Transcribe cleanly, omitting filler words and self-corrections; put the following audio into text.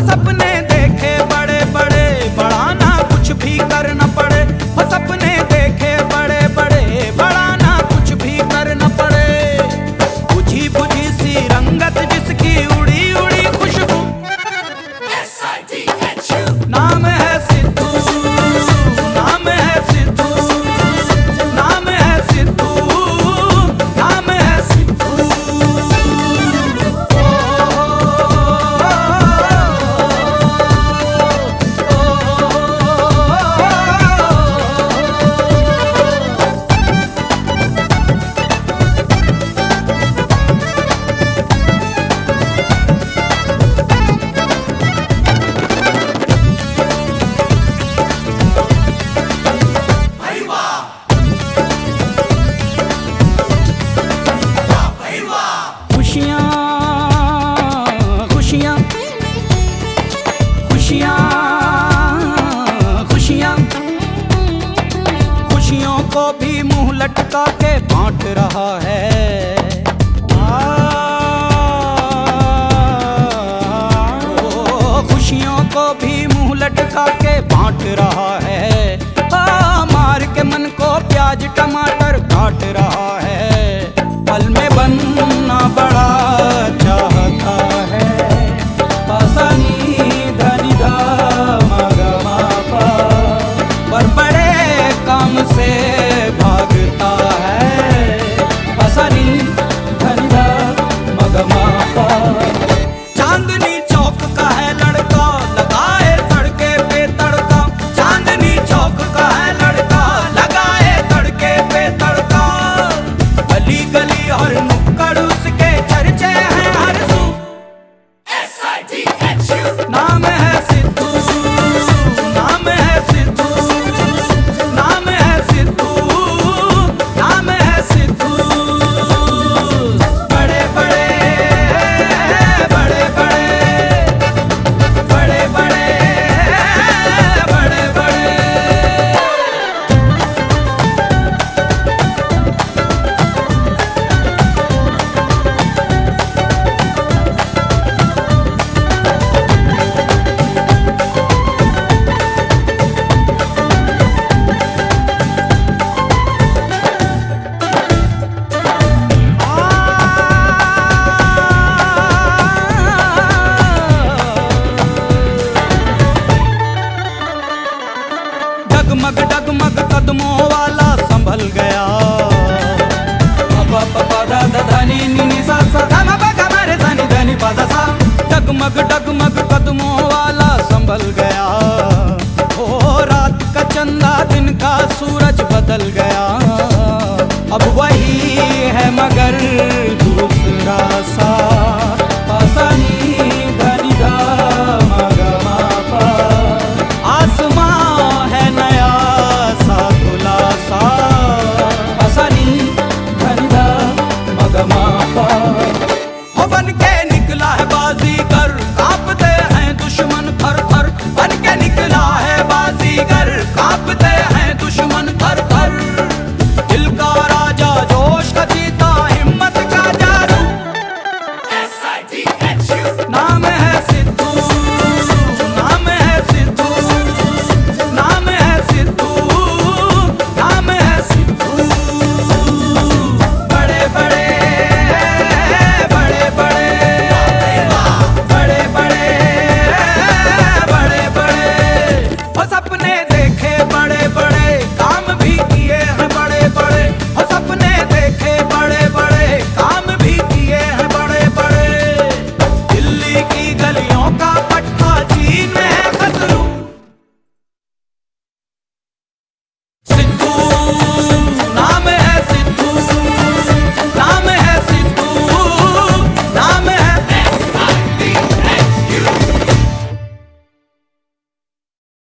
सपने देखे बड़े बड़े, बड़ा ना कुछ भी करना पड़े। वो सपने देखे बड़े बड़े, बड़ा ना कुछ भी करना पड़े। बुझी बुझी सी रंगत जिसकी उड़ी उड़ी खुशबू, नाम है सिद्धू, नाम है सिद्धू, नाम है सिद्धू, नाम है सिद्धू। खुशियाँ खुशियाँ खुशियाँ, खुशियों को भी मुंह लटका के बांट रहा है। खुशियों को भी मुंह लटका के बांट रहा है। मार के मन को प्याज टमाटर काट रहा है। पल में बनना बड़ा चाहता है, पासानी धनी गा मगा मापा, पर बड़े काम से भागता है। पासानी धनी गा मगा मापा। चांदनी चौक का है लड़का, लगाए तड़के पे तड़का। चांदनी चौक का है लड़का, लगाए तड़के पे तड़का। गली गली और नुक्कड़ उसके चर्चे हैं हर सू। नाम है सिद्धू, नाम है सिद्धू, नाम है सिद्धू, नाम है सिद्धू। बड़े बड़े बड़े बड़े बड़े बड़े बड़े बड़े। डगमग डगमग कदमों वाला संभल गया। धनी नी सा सा धा मा गा मा रे सा नी धनी पा धा सा। डगमग डगमग कदमों वाला संभल गया। ओ रात का चंदा दिन का सूरज बदल गया। अब वही है मगर दूसरा सा।